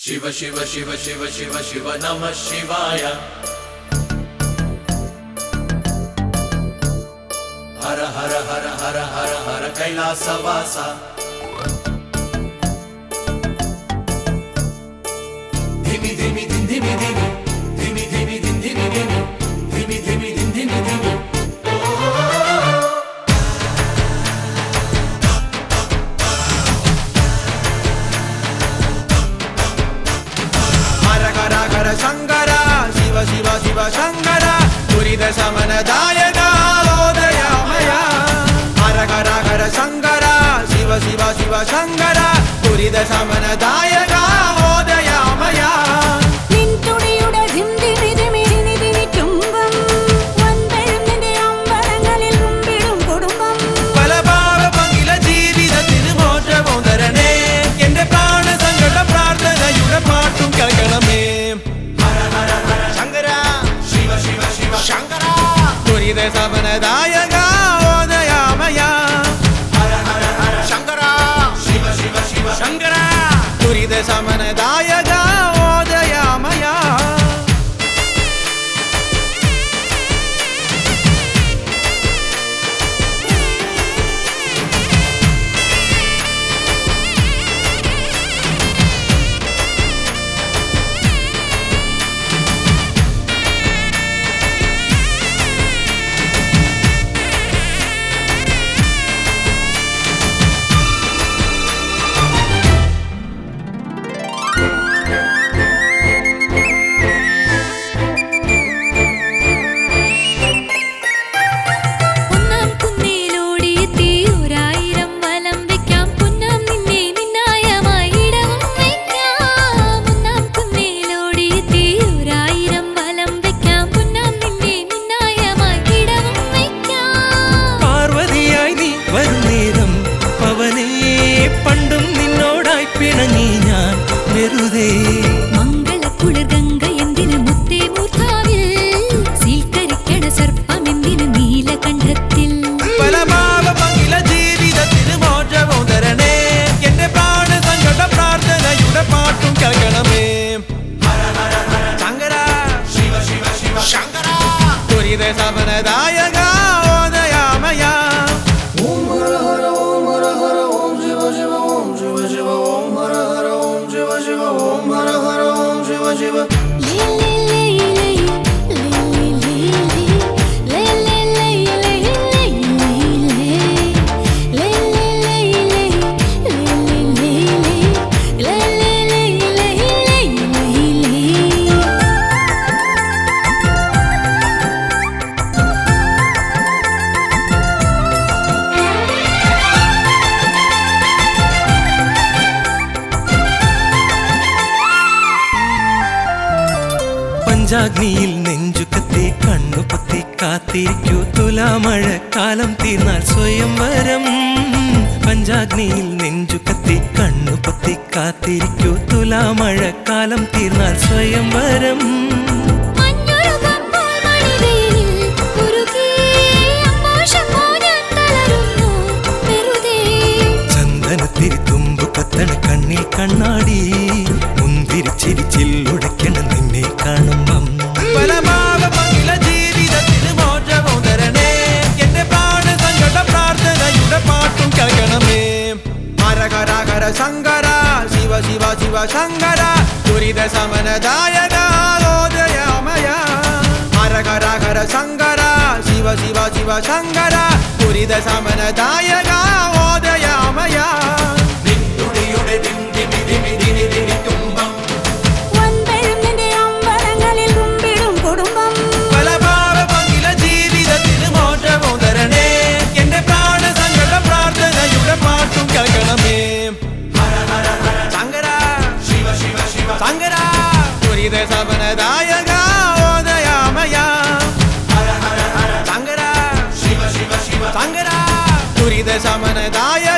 शिव शिव शिव शिव शिव शिव नमः शिवाय। हर हर हर हर हर हर कैलासवासा। धिमि धिमि धिम धिमि धिमि धिमि धिमि धिम धिमि धिमि धिमि धिमि धिम धिमि धिमि। शंकरा शिव शिव शिव शंकरा दुरित शमनदायका ओदयामया। हर हर हर शंकरा शिव शिव शिव शंकरा दुरित शमनदायका ओदयामया। शमनदायका ओदयामया। हर हर हर शंकरा शिव शिव शिव शंकरा दुरित शमनदायका ओदयामया। शमनदायका ओदयामया। ओम हर हर ओम हर हर ओम शिव शिव ओम शिव शिव ओम हर हर ओम शिव शिव ओम हर हर ओम शिव शिव। പഞ്ചാഗ്നിയിൽ നെഞ്ചുകത്തി കണ്ണുപൊത്തി കാത്തിരിക്കൂ തുലാമഴക്കാലം തീർന്നാൽ സ്വയംവരം. പഞ്ചാഗ്നിയിൽ നെഞ്ചുകത്തി കണ്ണുപൊത്തി കാത്തിരിക്കൂ തുലാമഴക്കാലം തീർന്നാൽ സ്വയംവരം. ചന്ദനത്തിരി തുമ്പു കത്തണ കണ്ണിൽ കണ്ണാടി മുന്തിരിച്ചിരിച്ചില്ലുടയ്ക്കണം നിന്നെ കാണുമ്പം. ജീവിതത്തിന് മോചമോ തരണേ എന്റെ പ്രാണ സങ്കട പ്രാർത്ഥനയുടെ പാട്ടും കേൾക്കണമേ. ഹര ഹര ഹര ശങ്കര ശിവ ശിവ ശിവ ശങ്കര ദുരിത ശമനദായക ഓദയാമയ. ഹര ഹര ഹര ശങ്കര ശിവ ശിവ ശിവ ശങ്കര ദുരിത ശമനദായക ഓദയാമയ. നിന്നുടിയുടെ ദിം ദിമി ദിമി ദിമി ദിമി തുമ്പം ജീവിതത്തിന് മോചമോ തരണേ എന്റെ പ്രാണ സങ്കട പ്രാർത്ഥനയുടെ പാട്ടും കേൾക്കണമേ. ഹര ഹര ഹര ശങ്കര ശിവ ശിവ ശിവ ശങ്കര ദുരിത ശമനദായക ഓദയാമയ. ഹര ഹര ഹര ശങ്കര ശിവ ശിവ ശിവ ശങ്കര ദുരിത ശമനദായക